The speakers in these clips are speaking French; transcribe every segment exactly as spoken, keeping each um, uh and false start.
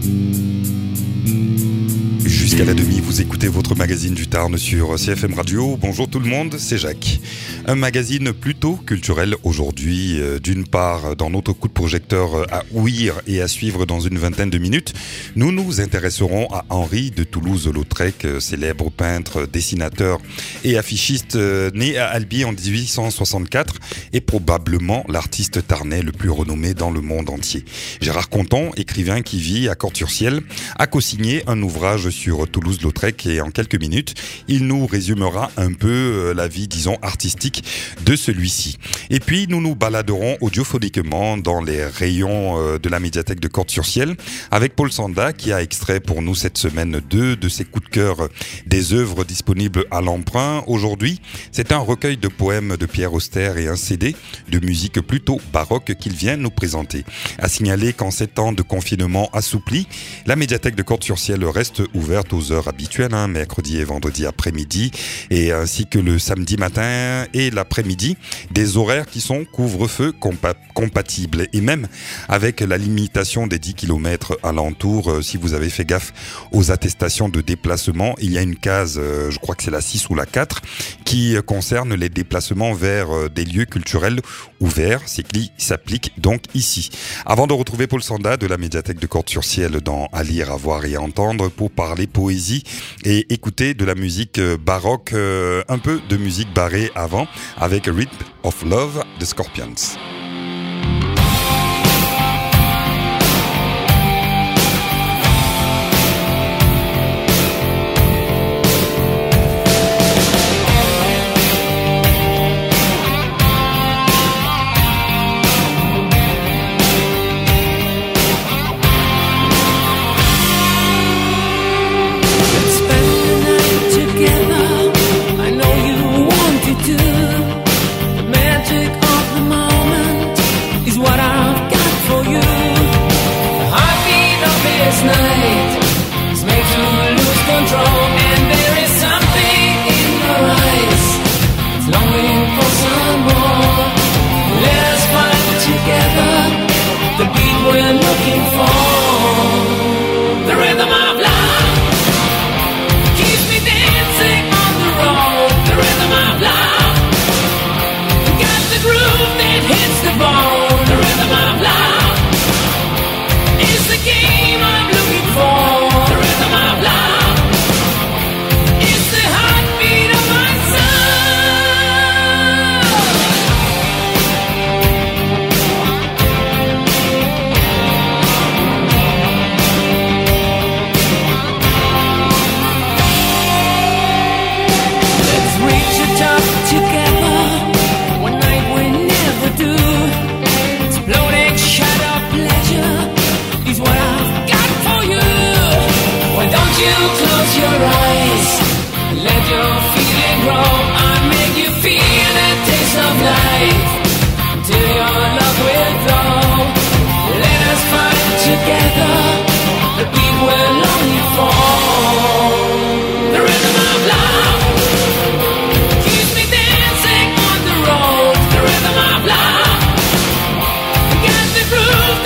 Jusqu'à la demi, vous écoutez votre magazine du Tarn sur C F M Radio. Bonjour tout le monde, c'est Jacques. Un magazine plutôt culturel aujourd'hui. D'une part, dans notre coup de projecteur à ouïr et à suivre dans une vingtaine de minutes, nous nous intéresserons à Henri de Toulouse-Lautrec, célèbre peintre, dessinateur et affichiste né à Albi en dix-huit cent soixante-quatre et probablement l'artiste tarnais le plus renommé dans le monde entier. Gérard Conton, écrivain qui vit à Corte-sur-Ciel, a co-signé un ouvrage sur Toulouse-Lautrec et en quelques minutes, il nous résumera un peu la vie, disons, artistique de celui-ci. Et puis, nous nous baladerons audiophoniquement dans les rayons de la médiathèque de Corte-sur-Ciel avec Paul Sanda qui a extrait pour nous cette semaine deux de ses coups de cœur des œuvres disponibles à l'emprunt. Aujourd'hui, c'est un recueil de poèmes de Pierre Auster et un C D de musique plutôt baroque qu'il vient nous présenter. À signaler qu'en ces temps de confinement assoupli, la médiathèque de Corte-sur-Ciel reste ouverte aux heures habituelles, hein, mercredi et vendredi après-midi, et ainsi que le samedi matin et l'après-midi, des horaires qui sont couvre-feu compa- compatibles, et même avec la limitation des dix kilomètres alentour. Euh, si vous avez fait gaffe aux attestations de déplacement, il y a une case, euh, je crois que c'est la six ou la quatre, qui euh, concerne les déplacements vers euh, des lieux culturels ouverts, c'est qui s'applique donc ici. Avant de retrouver Paul Sanda de la médiathèque de Corte-sur-Ciel dans À lire, à voir et à entendre pour parler poésie et écouter de la musique baroque, euh, un peu de musique barrée avant, avec Rhythm of Love de Scorpions.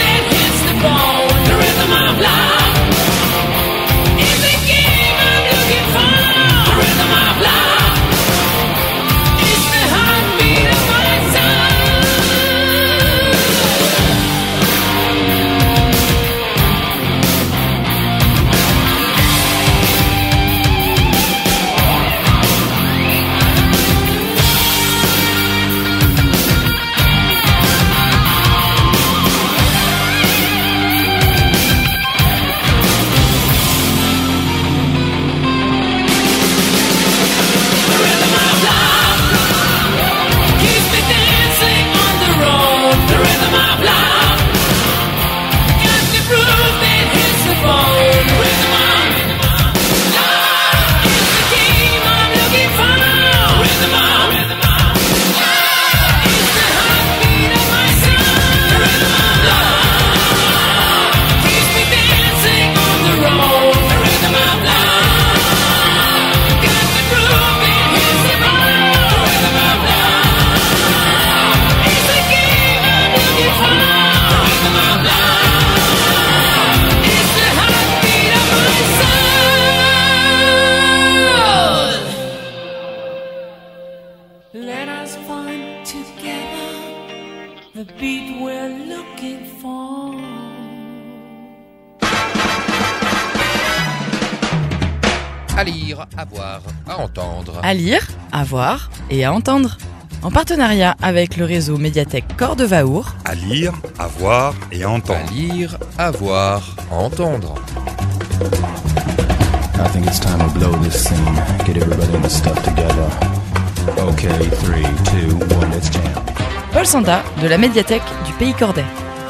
It's a game I'm looking beat we're looking for. À lire, à voir, à entendre. À lire, à voir et à entendre. En partenariat avec le réseau Médiathèque Cordevaour. À lire, à voir et à À entendre. lire, à voir, à entendre. I think it's time to blow this scene. Get everybody in the stuff together. Okay, three, two, one, let's jam. Paul Sanda de la Médiathèque du Pays Cordais.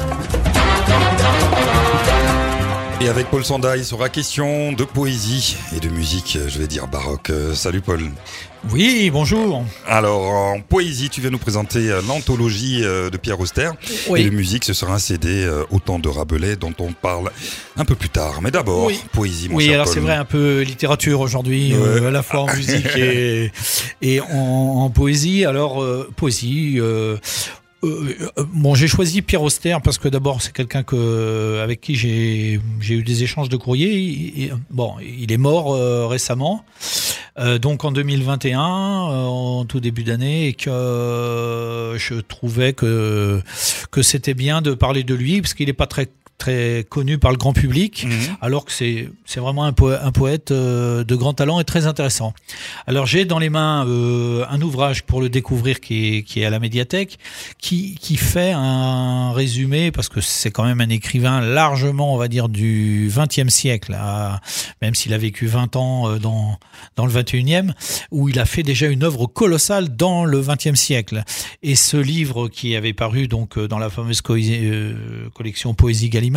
Et avec Paul Sanda, il sera question de poésie et de musique, je vais dire baroque. Euh, Salut Paul. Oui, bonjour. Alors, en poésie, tu viens nous présenter euh, l'anthologie euh, de Pierre Auster. Oui. Et de musique, ce sera un C D euh, au temps de Rabelais dont on parle un peu plus tard. Mais d'abord, Oui. poésie, mon Oui, cher alors Paul. c'est vrai, un peu littérature aujourd'hui, euh, Ouais. à la fois en musique et, et en, en poésie. Alors, euh, poésie... Euh, Euh, euh, bon, j'ai choisi Pierre Auster parce que d'abord c'est quelqu'un que avec qui j'ai j'ai eu des échanges de courrier. Il- il- bon, il est mort euh, récemment, euh, donc en deux mille vingt et un, euh, en tout début d'année, et que euh, je trouvais que que c'était bien de parler de lui parce qu'il n'est pas très très connu par le grand public, Mhm. alors que c'est c'est vraiment un, po- un poète euh, de grand talent et très intéressant. Alors j'ai dans les mains euh, un ouvrage pour le découvrir qui est, qui est à la médiathèque, qui, qui fait un résumé, parce que c'est quand même un écrivain largement, on va dire, du vingtième siècle, à- même s'il a vécu vingt ans euh, dans, dans le vingt et unième, où il a fait déjà une œuvre colossale dans le vingtième siècle. Et ce livre qui avait paru donc euh, dans la fameuse co- euh, collection Poésie Gallimard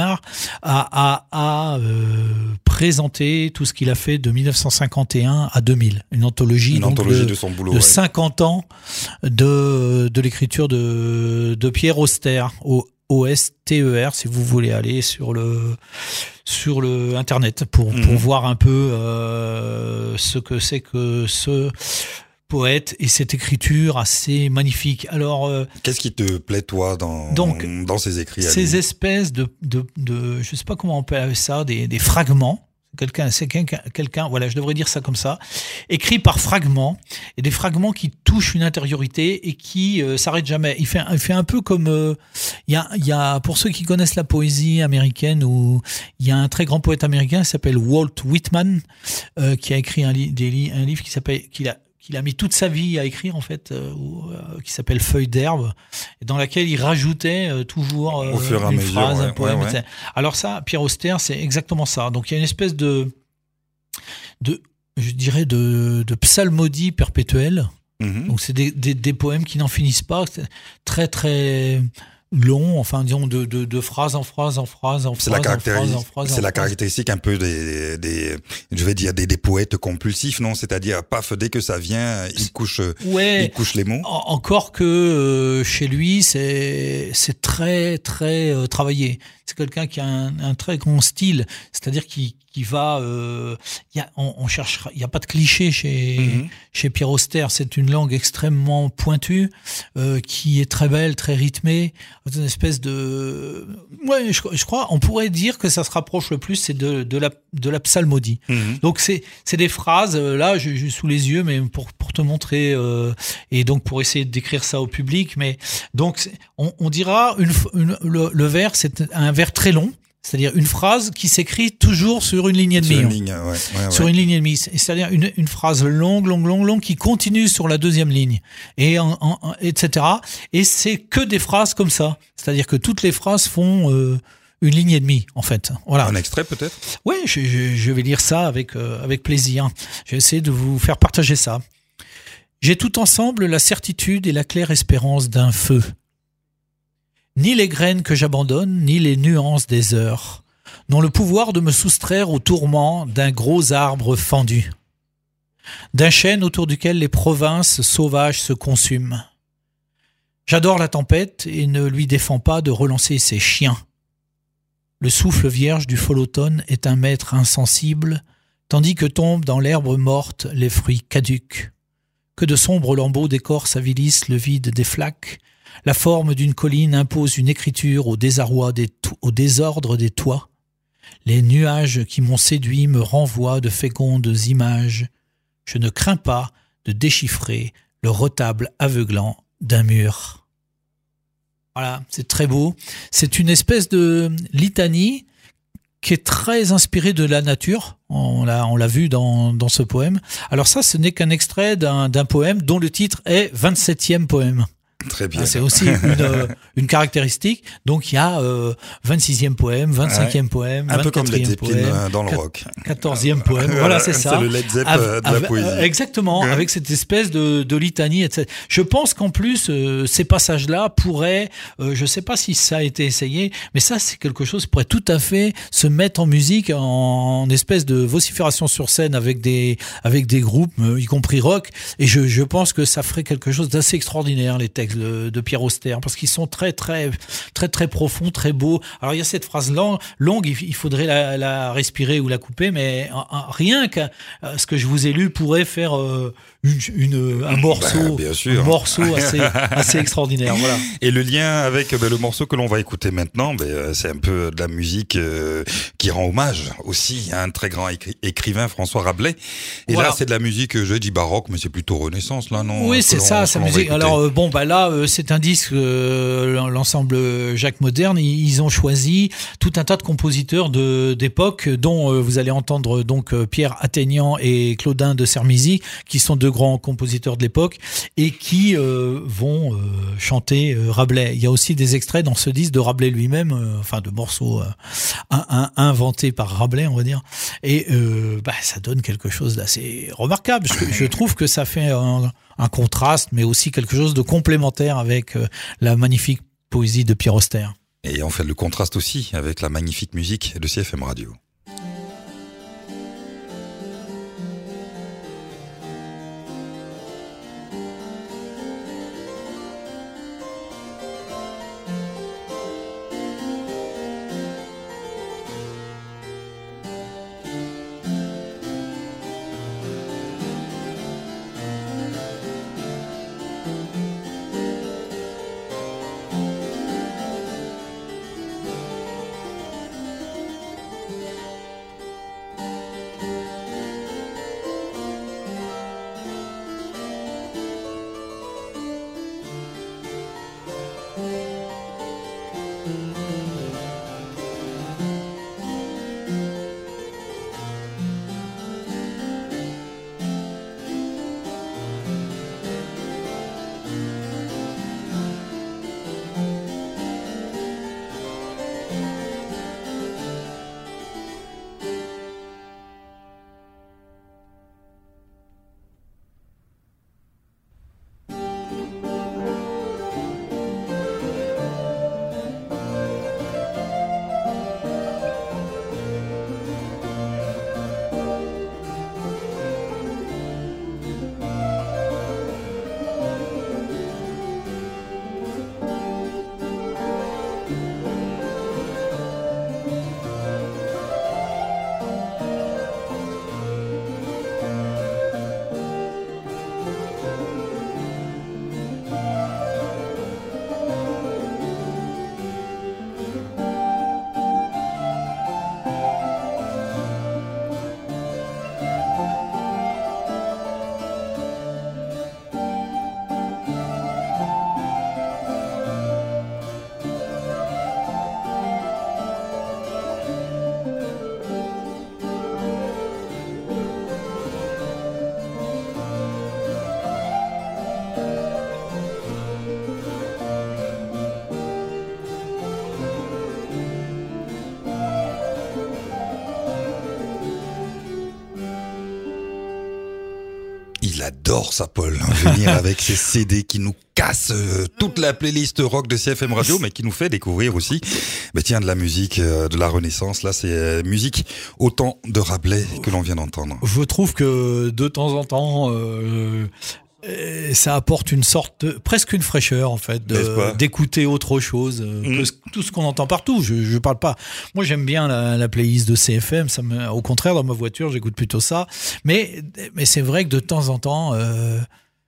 a, a, a euh, présenté tout ce qu'il a fait de mille neuf cent cinquante et un à deux mille. Une anthologie, Une donc, anthologie de, de son boulot. de ouais. cinquante ans de, de l'écriture de, de Pierre Auster, O- O S T E R, si vous voulez aller sur le sur le internet pour, pour Mhm. voir un peu euh, ce que c'est que ce poète et cette écriture assez magnifique. Alors, euh, Qu'est-ce qui te plaît, toi, dans, Donc, dans ces écrits à ces lui espèces de, de, de, je sais pas comment on peut appeler ça, des, des fragments. Quelqu'un, c'est quelqu'un, quelqu'un, voilà, je devrais dire ça comme ça, écrit par fragments, et des fragments qui touchent une intériorité et qui euh, s'arrêtent jamais. Il fait, il fait un peu comme, euh, il y a, il y a, pour ceux qui connaissent la poésie américaine, où il y a un très grand poète américain qui s'appelle Walt Whitman, euh, qui a écrit un, li- des li- un livre qui s'appelle, qu'il a qu'il a mis toute sa vie à écrire en fait, euh, ou, euh, qui s'appelle Feuilles d'herbe, et dans laquelle il rajoutait euh, toujours euh, Au fur et à une mesure, phrase, ouais, un poème. ouais, ouais. et cetera. Alors ça, Pierre Auster, c'est exactement ça. Donc il y a une espèce de, de je dirais, de, de psalmodie perpétuelle. Mhm. Donc c'est des, des, des poèmes qui n'en finissent pas, c'est très très long, enfin disons de, de, de phrase en phrase en phrase en C'est phrase la, en phrase caractéris- en phrase. c'est en la phrase. caractéristique un peu des, des je vais dire des, des poètes compulsifs, non? C'est-à-dire, paf, dès que ça vient, il couche, Ouais. il couche les mots. En- Encore que euh, chez lui, c'est c'est très très euh, travaillé. C'est quelqu'un qui a un, un très grand style, c'est-à-dire qui qui va, euh, y a, on, on cherchera, il y a pas de cliché chez Mhm. chez Pierre Auster. C'est une langue extrêmement pointue, euh, qui est très belle, très rythmée, une espèce de, ouais, je, je crois, on pourrait dire que ça se rapproche le plus, c'est de de la de la psalmodie. Mhm. Donc c'est c'est des phrases, euh, là j'ai j'ai sous les yeux, mais pour pour te montrer euh, et donc pour essayer de décrire ça au public, mais donc c'est- on, on dira une, f- une le, le vers, c'est un vers très long, c'est-à-dire une phrase qui s'écrit toujours sur une ligne et demie. Sur une hein. ligne, ouais, ouais, ouais. Sur une ligne et demie, C'est- c'est-à-dire une, une phrase longue, longue, longue, longue qui continue sur la deuxième ligne, et en, en- en- et cetera. Et c'est que des phrases comme ça, c'est-à-dire que toutes les phrases font euh, une ligne et demie en fait. Voilà. Un extrait peut-être? Oui, je, je, je vais lire ça avec, euh, avec plaisir. Je vais essayer de vous faire partager ça. J'ai tout ensemble la certitude et la claire espérance d'un feu. Ni les graines que j'abandonne, ni les nuances des heures n'ont le pouvoir de me soustraire au tourment d'un gros arbre fendu, d'un chêne autour duquel les provinces sauvages se consument. J'adore la tempête et ne lui défends pas de relancer ses chiens. Le souffle vierge du fol automne est un maître insensible, tandis que tombent dans l'herbe morte les fruits caducs. Que de sombres lambeaux d'écorce avilissent le vide des flaques. La forme d'une colline impose une écriture au désarroi des to- au désordre des toits. Les nuages qui m'ont séduit me renvoient de fécondes images. Je ne crains pas de déchiffrer le retable aveuglant d'un mur. Voilà, c'est très beau. C'est une espèce de litanie qui est très inspirée de la nature. On l'a, on l'a vu dans, dans ce poème. Alors ça, ce n'est qu'un extrait d'un, d'un poème dont le titre est vingt-septième poème. Très bien. Ah, c'est aussi une, euh, une caractéristique. Donc il y a euh, vingt-sixième poème, vingt-cinquième ouais. poème, un peu comme Led vingt-quatrième Zeppelin poème, dans le rock. quatorzième poème. Voilà, c'est ça. C'est le Led Zepp Av- de la av- poésie. euh, exactement, Ouais. avec cette espèce de, de litanie, et cetera. Je pense qu'en plus, euh, ces passages-là pourraient, euh, je ne sais pas si ça a été essayé, mais ça, c'est quelque chose qui pourrait tout à fait se mettre en musique, en, en espèce de vocifération sur scène avec des, avec des groupes, euh, y compris rock. Et je, je pense que ça ferait quelque chose d'assez extraordinaire, les textes de, de Pierre Auster, parce qu'ils sont très, très, très, très profonds, très beaux. Alors, il y a cette phrase long- longue, il, il faudrait la, la respirer ou la couper, mais en- en- rien que euh, ce que je vous ai lu pourrait faire euh, une, une, un morceau, Ben, bien sûr. un morceau assez, assez extraordinaire. Voilà. Et le lien avec ben, le morceau que l'on va écouter maintenant, ben, c'est un peu de la musique euh, qui rend hommage aussi à un très grand écri- écrivain, François Rabelais. Et Voilà. là, c'est de la musique, je dis baroque, mais c'est plutôt Renaissance, là, non? Oui, que c'est l'on- ça, que sa l'on va musique. écouter. Alors euh, bon, bah là, euh, c'est un disque, euh, l'ensemble Jacques Moderne. Ils ils ont choisi tout un tas de compositeurs de d'époque, dont euh, vous allez entendre donc euh, Pierre Athénian et Claudin de Sermizy, qui sont deux grands compositeurs de l'époque et qui euh, vont euh, chanter euh, Rabelais. Il y a aussi des extraits dans ce disque de Rabelais lui-même, euh, enfin de morceaux euh, un, un, inventés par Rabelais, on va dire. Et euh, bah, ça donne quelque chose d'assez remarquable. Je, je trouve que ça fait un, un contraste, mais aussi quelque chose de complémentaire avec euh, la magnifique poésie de Pierre Auster. Et on fait le contraste aussi avec la magnifique musique de C F M Radio. Il adore ça, Paul, hein, venir avec ses C D qui nous cassent euh, toute la playlist rock de C F M Radio, mais qui nous fait découvrir aussi, bah tiens, de la musique euh, de la Renaissance. Là, c'est euh, musique au temps de Rabelais que l'on vient d'entendre. Je trouve que de temps en temps, euh, euh, ça apporte une sorte, de, presque une fraîcheur en fait, N'est-ce pas ? de, d'écouter autre chose euh, Mm. que ce- tout ce qu'on entend partout. Je, je parle pas. Moi, j'aime bien la, la playlist de C F M. Ça me, au contraire, dans ma voiture, j'écoute plutôt ça. Mais, mais c'est vrai que de temps en temps. Euh,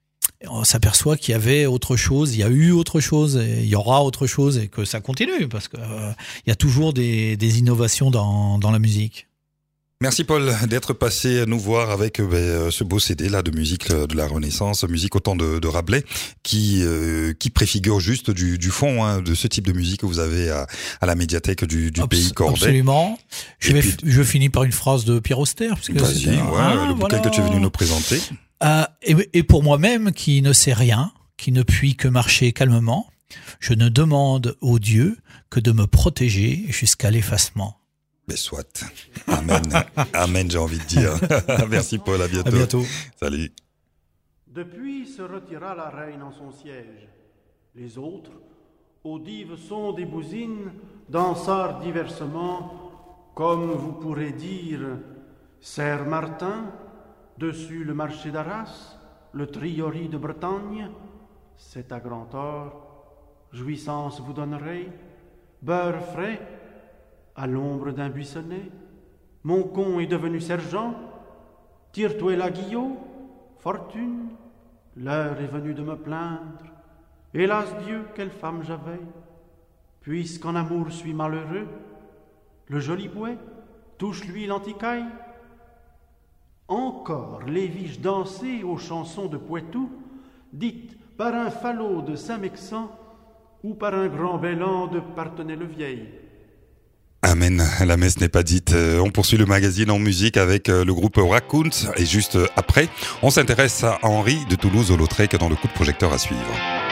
on s'aperçoit qu'il y avait autre chose, il y a eu autre chose, et il y aura autre chose, et que ça continue, parce que euh, il y a toujours des, des innovations dans, dans la musique. Merci Paul d'être passé nous voir avec ben, ce beau C D là de musique de la Renaissance, musique au temps de, de Rabelais, qui euh, qui préfigure juste du, du fond hein, de ce type de musique que vous avez à, à la médiathèque du, du Abs- pays cordais. Absolument. Je, vais, puis, je finis par une phrase de Pierre Auster. Parce que vas-y, ouais, ah, le bouquin voilà. que tu es venu nous présenter. Euh, et, et pour moi-même, qui ne sais rien, qui ne puis que marcher calmement, je ne demande au Dieu que de me protéger jusqu'à l'effacement. Mais soit. Amen. Amen, j'ai envie de dire. Merci Paul, à bientôt. À bientôt. Salut. Depuis se retira la reine en son siège. Les autres, aux dives sons des bousines, dansèrent diversement, comme vous pourrez dire, Serre Martin, dessus le marché d'Arras, le Triori de Bretagne, c'est à grand or, jouissance vous donnerai, beurre frais, à l'ombre d'un buissonnet, mon con est devenu sergent, tire-toi la Guillot, fortune, l'heure est venue de me plaindre, hélas Dieu, quelle femme j'avais, puisqu'en amour suis malheureux, le joli bouet, touche-lui l'anticaille. Encore les vis-je danser aux chansons de Poitou, dites par un falot de Saint-Mexan ou par un grand bélan de Parthenay-le-Vieil. Amen, la messe n'est pas dite. On poursuit le magazine en musique avec le groupe Raccoons et juste après, on s'intéresse à Henri de Toulouse-Lautrec dans le coup de projecteur à suivre.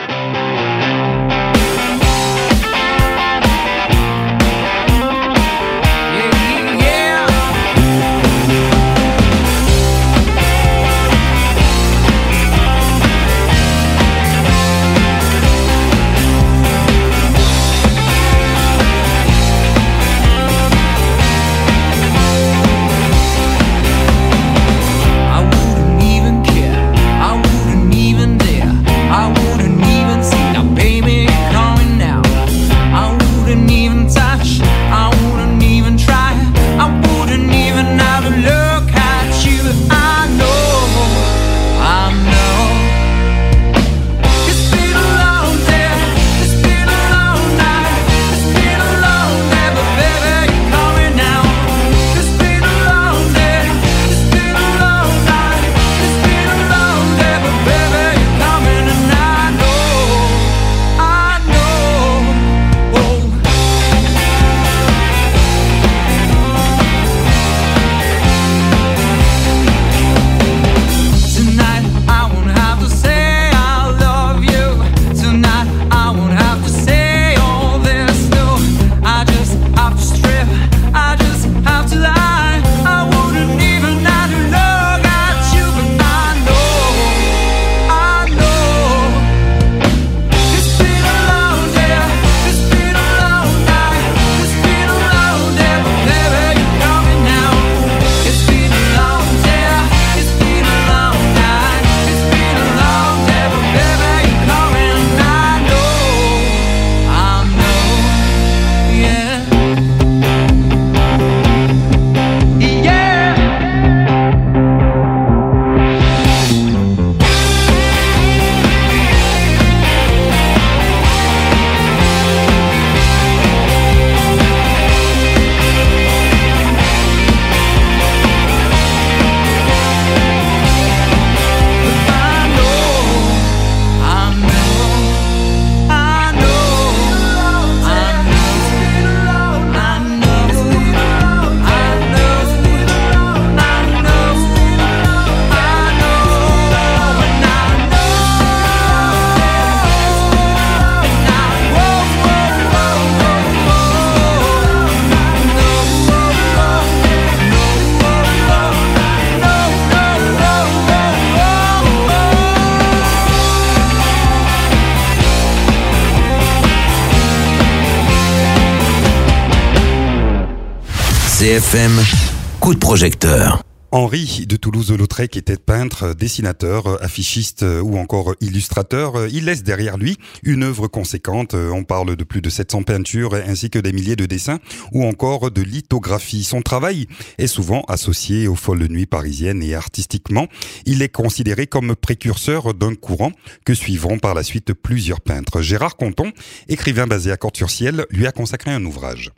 C F M, coup de projecteur. Henri de Toulouse-Lautrec était peintre, dessinateur, affichiste ou encore illustrateur. Il laisse derrière lui une œuvre conséquente. On parle de plus de sept cents peintures ainsi que des milliers de dessins ou encore de lithographies. Son travail est souvent associé aux folles nuits parisiennes et artistiquement, il est considéré comme précurseur d'un courant que suivront par la suite plusieurs peintres. Gérard Conton, écrivain basé à Corte-sur-Ciel, lui a consacré un ouvrage.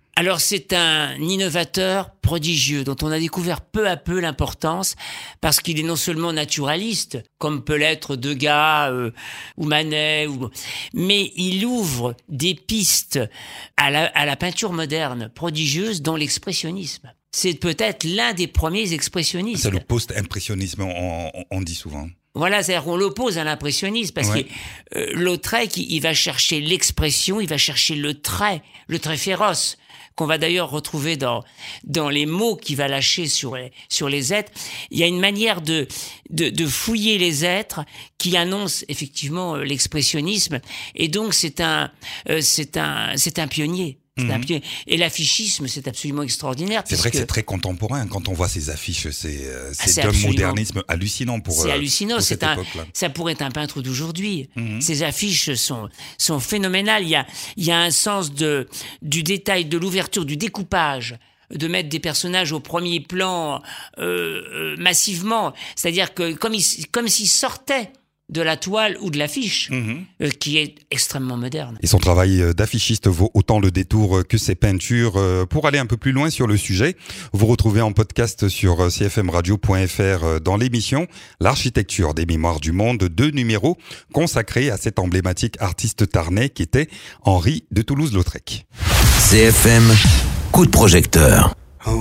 Alors c'est un innovateur prodigieux dont on a découvert peu à peu l'importance parce qu'il est non seulement naturaliste, comme peut l'être Degas euh, ou Manet, ou... mais il ouvre des pistes à la, à la peinture moderne prodigieuse dont l'expressionnisme. C'est peut-être l'un des premiers expressionnistes. C'est le post-impressionnisme, on, on, on dit souvent. Voilà, c'est-à-dire qu'on l'oppose à l'impressionnisme parce Ouais. que euh, Lautrec, il, il va chercher l'expression, il va chercher le trait, le trait féroce, qu'on va d'ailleurs retrouver dans dans les mots qu'il va lâcher sur les, sur les êtres. Il y a une manière de de, de fouiller les êtres qui annonce effectivement euh, l'expressionnisme, et donc c'est un euh, c'est un c'est un pionnier. C'est un Mhm. pionnier. Et l'affichisme, c'est absolument extraordinaire. C'est vrai que puisque c'est très contemporain. Quand on voit ces affiches, c'est, euh, c'est, c'est d'un absolument- modernisme hallucinant pour, C'est euh, hallucinant, pour c'est cette un, époque-là. ça pourrait être un peintre d'aujourd'hui. Mhm. Ces affiches sont, sont phénoménales. Il y a, il y a un sens de, du détail, de l'ouverture, du découpage, de mettre des personnages au premier plan euh, euh, massivement. C'est-à-dire que comme, ils, comme s'ils sortaient de la toile ou de l'affiche, Mhm. euh, qui est extrêmement moderne. Et son travail d'affichiste vaut autant le détour que ses peintures. Pour aller un peu plus loin sur le sujet, vous retrouvez en podcast sur c f m radio point f r dans l'émission L'architecture des mémoires du monde, deux numéros consacrés à cet emblématique artiste tarnais qui était Henri de Toulouse-Lautrec. C F M, coup de projecteur.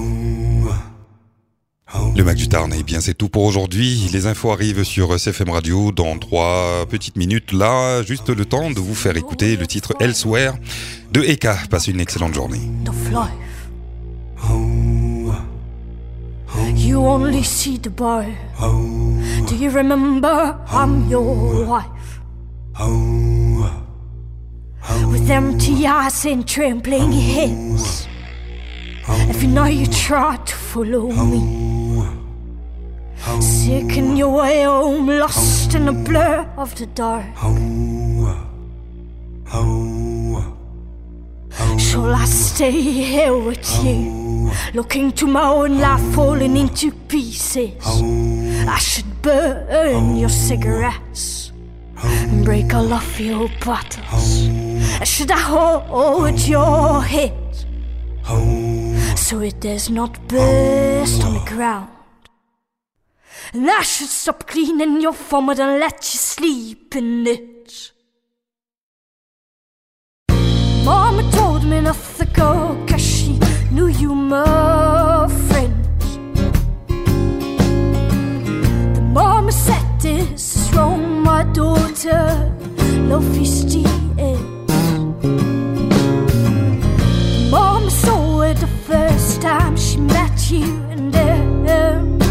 Le Mac du Tarn, eh bien c'est tout pour aujourd'hui. Les infos arrivent sur C F M Radio dans trois petites minutes. Là, juste le temps de vous faire écouter le titre Elsewhere de Eka. Passez une excellente journée. of life. You only see the boy. Do you remember I'm your wife? With empty eyes and trembling hands, every night you try to follow me. Sick in your way home, lost in the blur of the dark. Shall I stay here with you, looking to my own life falling into pieces? I should burn your cigarettes and break all of your bottles. Should I hold your head so it does not burst on the ground? And I should stop cleaning your vomit and let you sleep in it. Mama told me not to go, cause she knew you were friends. The mama said this is wrong, my daughter, love is the end. The mama saw it the first time she met you, and then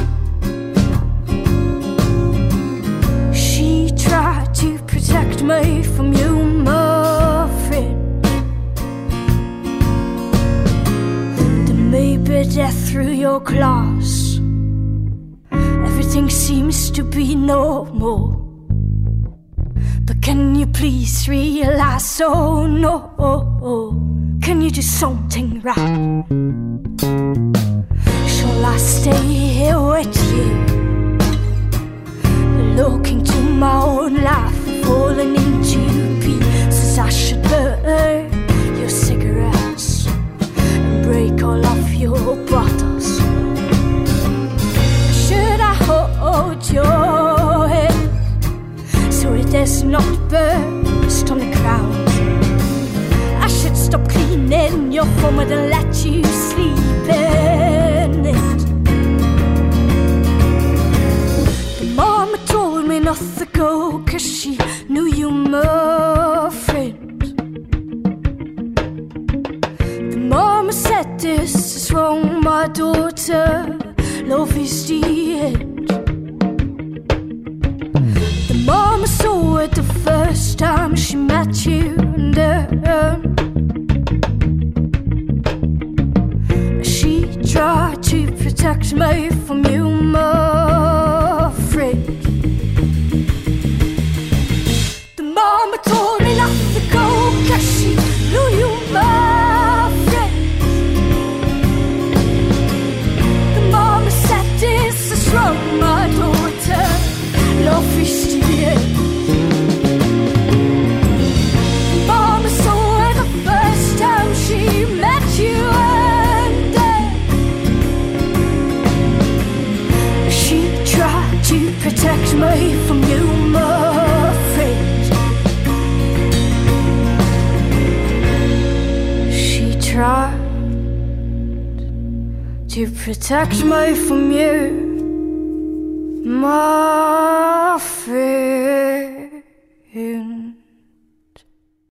she tried to protect me from you, my friend. Maybe death through your glass, everything seems to be normal. But can you please realize, oh no, can you do something right? Shall I stay here with you, looking to my own life, falling into pieces? I should burn your cigarettes, break all of your bottles. Should I hold your head so it does not burst on the ground? I should stop cleaning your vomit and let you sleep in it. The mama told me not to go, cause she knew you were friend. Mama said this is wrong, my daughter, love is the end. The mama saw it the first time she met you, and then she tried to protect me from you, my friend. The mama told me not to go, cause she knew you were. This is wrong, my daughter, love is the end. Mama saw her the first time she met you. to protect me from you. My